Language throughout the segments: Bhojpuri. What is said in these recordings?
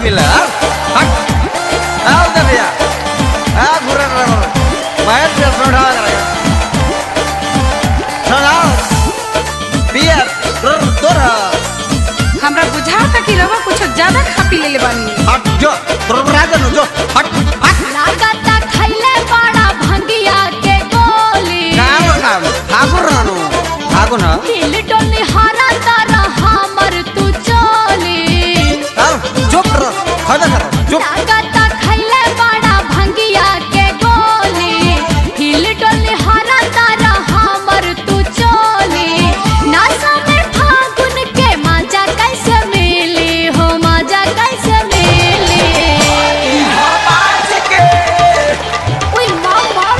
मिला आओ दे भैया आ घुरे मैं पे सोडा करेगा सुनाओ पिया तोरा हमरा बुझाता कि रवा कुछ ज्यादा खा पी लेले बानी। हट जो तोर राजन जो हट लागता खैले बड़ा भंगिया के गोली काम ठाकुर रानो ठाकुर ना हिल डोली हारा तारा हमर तू चोली चुप रह खड़ा कर चुप लागता खैले बड़ा भंगिया के गोली हिल डोली हारा तारा हमर तू चोली नासा में फागुन के मजा कैसे मिली हो मजा कैसे मिली ओए मां मार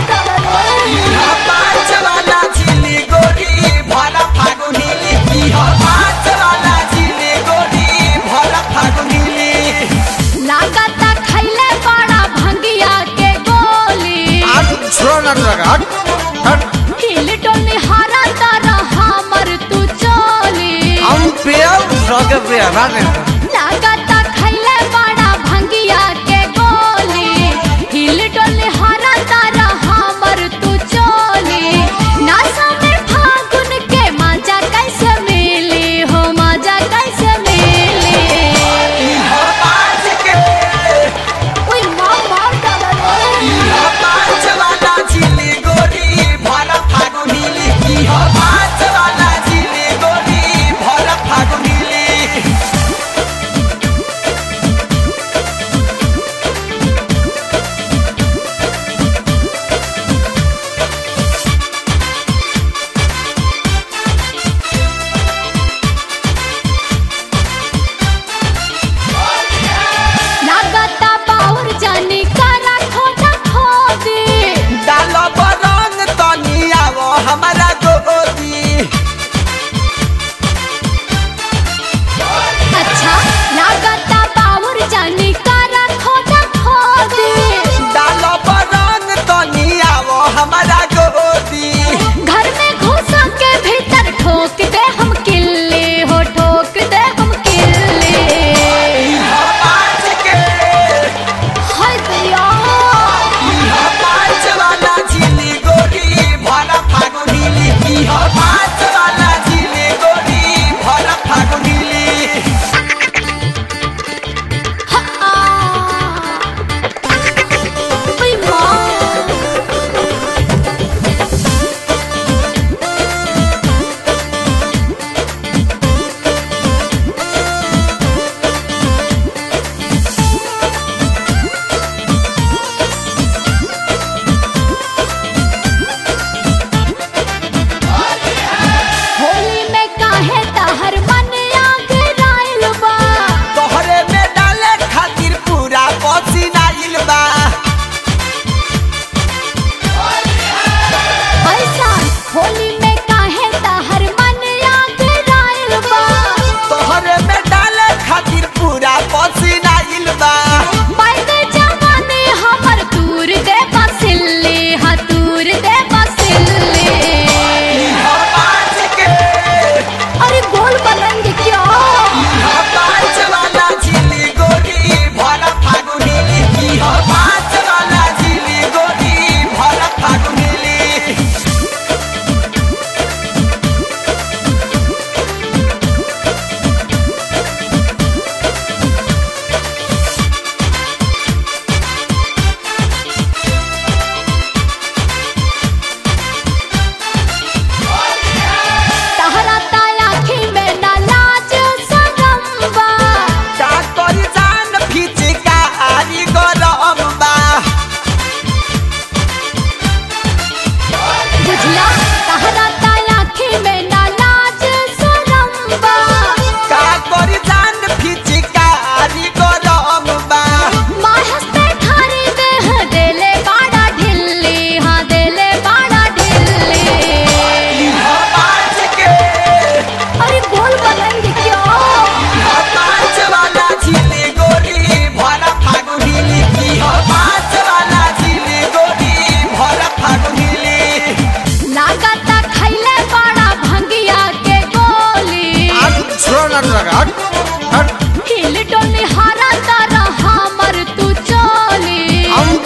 लागता खैले बड़ा भंगिया के गोली छोड़ ना लगा हट हिल डोली हारा तारा हमर तू चोली हम पिया सके पिया ना लागता खैले बड़ा भंगिया के गोली हिल डोली हारा तारा हमर तू चोली नासा में फागुन के मजा कैसे मिली हो मजा कैसे मिली ओए मां मार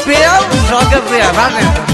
पिया सके पिया बात